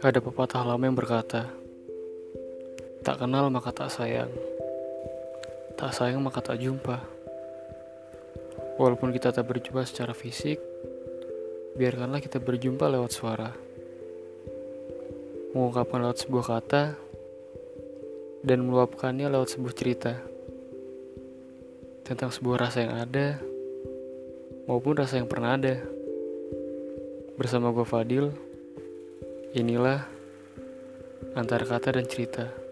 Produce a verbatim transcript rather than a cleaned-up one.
Ada pepatah lama yang berkata, tak kenal maka tak sayang, tak sayang maka tak jumpa. Walaupun kita tak berjumpa secara fisik, biarkanlah kita berjumpa lewat suara. Mengungkapkan lewat sebuah kata, dan meluapkannya lewat sebuah cerita. Tentang sebuah rasa yang ada, maupun rasa yang pernah ada. Bersama gue Fadil, inilah Antara Kata dan Cerita.